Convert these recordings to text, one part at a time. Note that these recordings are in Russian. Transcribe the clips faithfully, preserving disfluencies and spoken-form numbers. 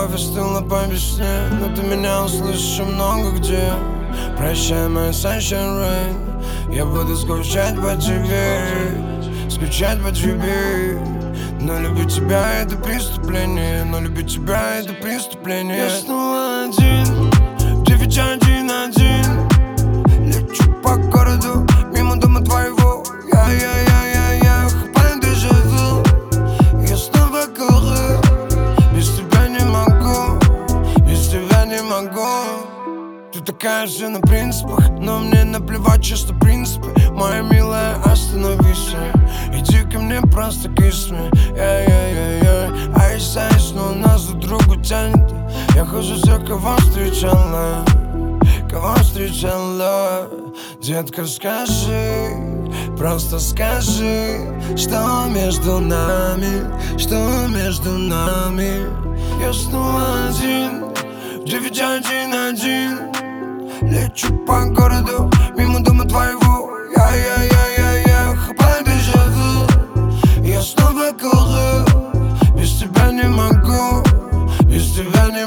любовь остыла по весне, но ты меня услышишь много где. Прощай, моя sunshine rain, я буду скучать по тебе, скучать по тебе. Но любить тебя это преступление, но любить тебя это преступление. Я снова один, где вечер один-один. Лечу по городу, мимо дома твоего. Я, я, я, я, я, хапаю дежавю. Я снова курю, без тебя не могу, без тебя не могу. Ты такая же на принципах, но мне наплевать, чисто принципы. Моя милая, остановись, иди ко мне, просто kiss me. Я-я-я-я, айс, айс, но нас друг другу тянет. Я хожу всех, кого встречала, кого встречала. Детка, скажи, просто скажи, что между нами, что между нами. Я снова один, где ведь один-один. Лечу по городу, мимо дома твоего. Я-я-я-я-я, хапаю дежавю. Я снова курю, без тебя не могу, без тебя не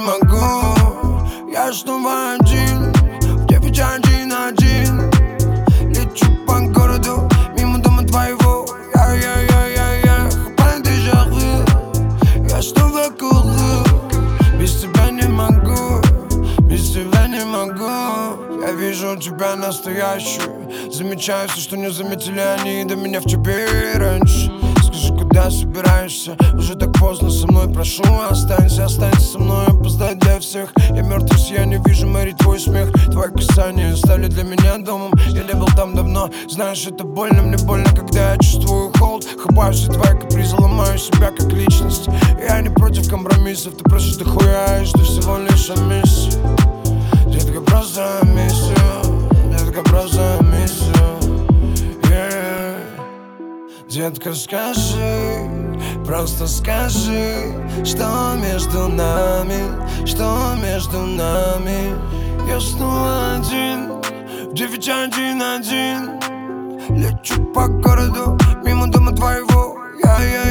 могу. Я снова один, где ведь один-один. Лечу по городу, мимо дома твоего. Я-я-я-я-я, хапаю дежавю. Я снова курю, без тебя не могу, без тебя не могу. Я вижу тебя настоящую, замечаю все, что не заметили они до меня в тебе раньше. Скажи, куда собираешься? Уже так поздно, со мной прошу, останься, останься со мной, опоздать для всех. Я мертв, я не вижу, Мэри, твой смех. Твои касания стали для меня домом. Я не был там давно, знаешь, это больно. Мне больно, когда я чувствую холод. Хапаю все твои капризы, ломаю себя как личность. Я не против компромиссов, ты просишь, ты хуяешь, ты всего лишь о миссии. Детка, просто миссию, детка, просто миссию, yeah. Детка, скажи, просто скажи, что между нами, что между нами. Я снова один, где ведь один-один. Лечу по городу, мимо дома твоего. Я, я,